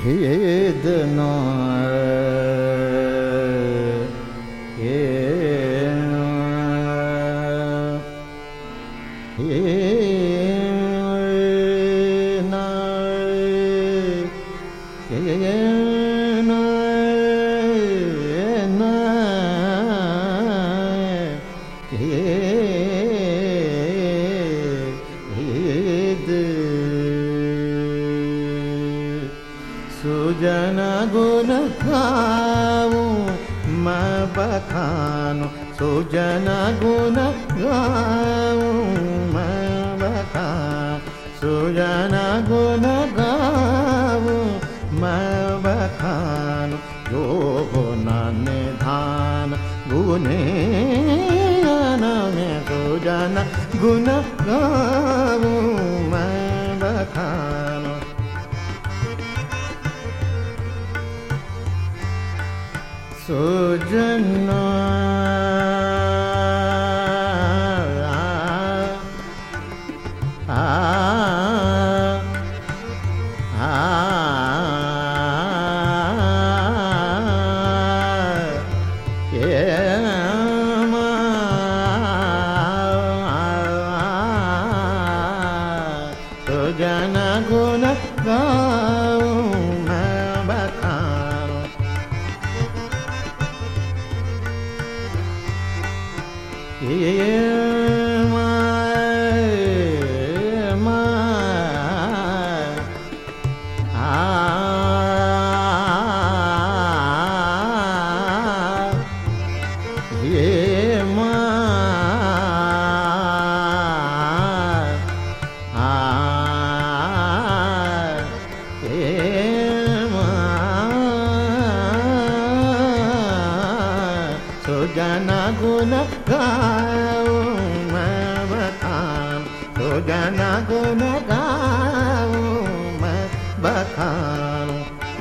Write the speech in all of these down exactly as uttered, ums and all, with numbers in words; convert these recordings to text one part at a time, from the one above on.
भेद न सुजन गुण गाऊं मैं बखानूं, सुजन गुण गाऊं मैं बखानूं, सुजन गुण गाऊं मैं बखानूं, जो गुण निधान गुणे में सुजन गुण गाऊं मैं बखानूं। सुजन आ सुजन गुण गाऊं मैं बखानूं, ये माय माय आ ये माय आ ये माय सुजन गुण गाऊं मैं बखानूं, सुजन गुण गाऊं मैं बखानूं।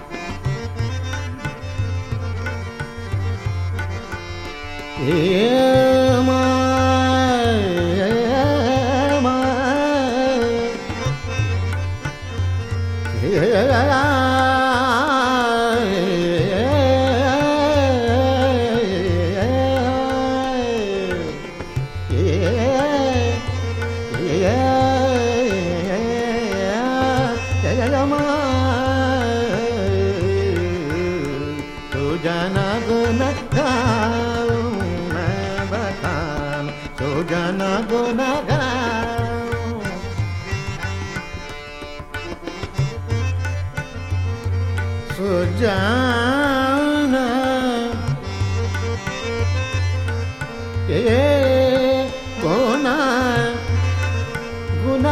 ये माय माय ये सुजन गुण गाऊं मैं बखानूं, सुजन गुण गाऊं। सुजन ये गुण गुण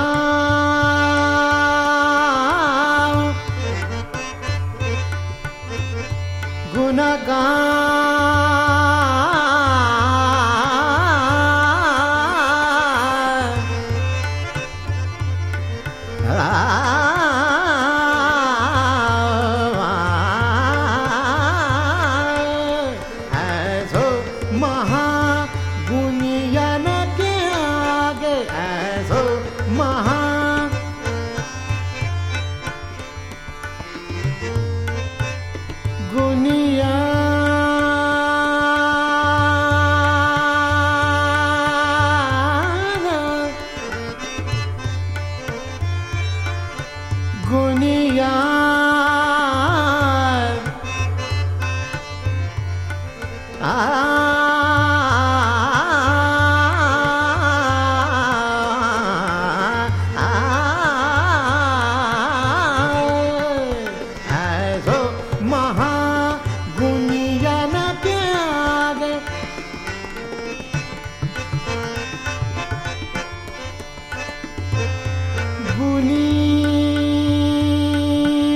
गाऊं, गुण ऐसो महागुणियन के आगे, ऐसो महा गुनिया गुनिया आ गुनी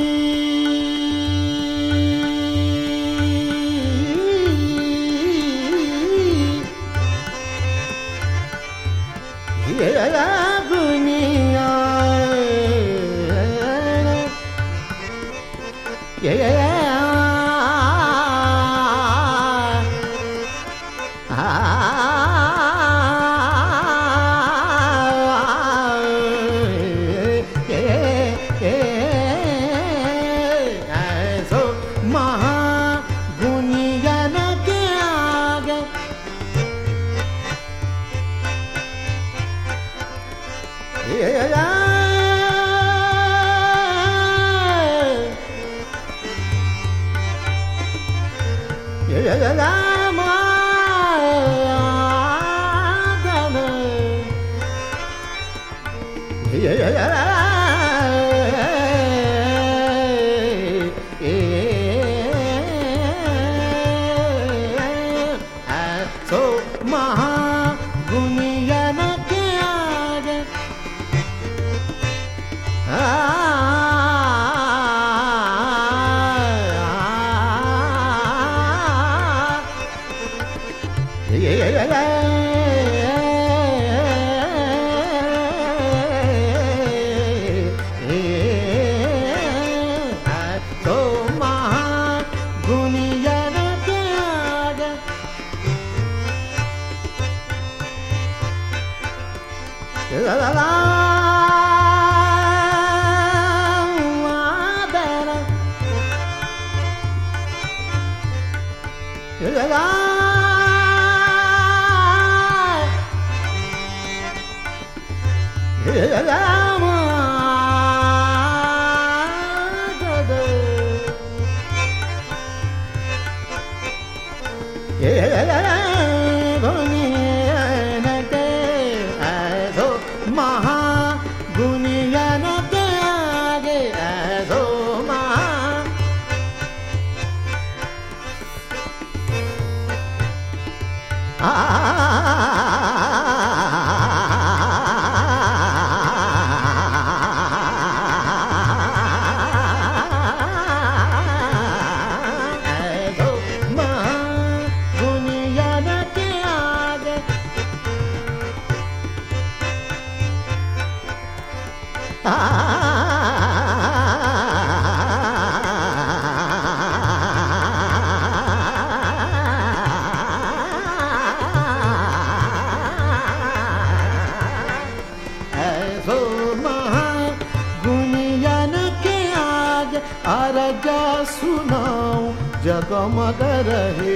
आरजा सुनाऊं जगमग रहे,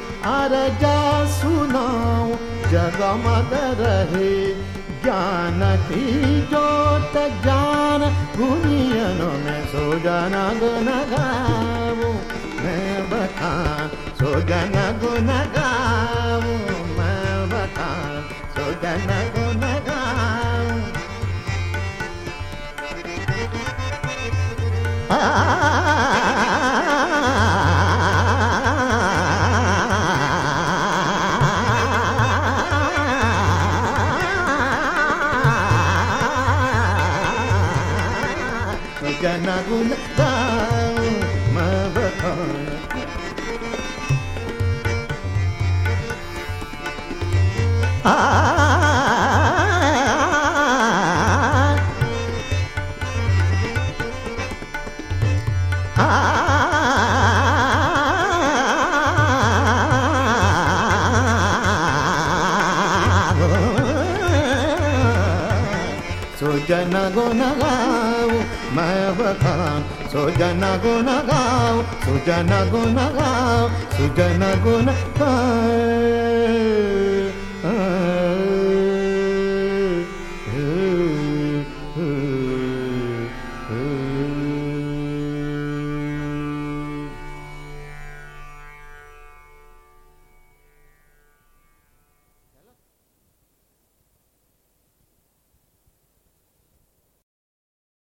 आरजा सुनाऊं जगमग रहे। ज्ञान की जोत जान गुनियनों में सो जाना गुन गाऊं मैं बखान, सो जाना गुन गाऊं मैं बखान, सो जाना गुन गाऊं। Gana guna gaun mabakhan so jana guna gaun मैं बखान, सो जना गुना गाओ, सो जना गुना गाओ, सो जना गुना गाओ।